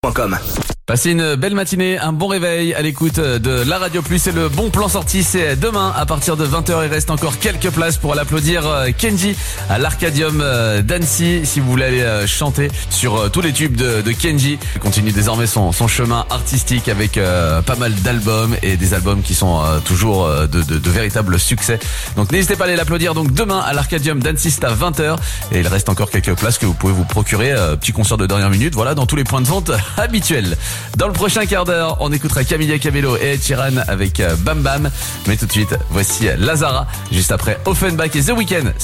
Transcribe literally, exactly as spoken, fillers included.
point com. Passez une belle matinée, un bon réveil à l'écoute de la Radio Plus et le bon plan sorti c'est demain à partir de vingt heures. Il reste encore quelques places pour l'applaudir Kenji à l'Arcadium d'Annecy si vous voulez aller chanter sur tous les tubes de, de Kenji. Il continue désormais son, son chemin artistique avec euh, pas mal d'albums et des albums qui sont euh, toujours euh, de, de, de véritables succès. Donc n'hésitez pas à aller l'applaudir donc demain à l'Arcadium d'Annecy, c'est à vingt heures et il reste encore quelques places que vous pouvez vous procurer. Euh, petit concert de dernière minute, voilà, dans tous les points de vente habituels. Dans le prochain quart d'heure, on écoutera Camilla Cabello et Ed Sheeran avec Bam Bam. Mais tout de suite, voici Lazara, juste après Offenbach et The Weeknd.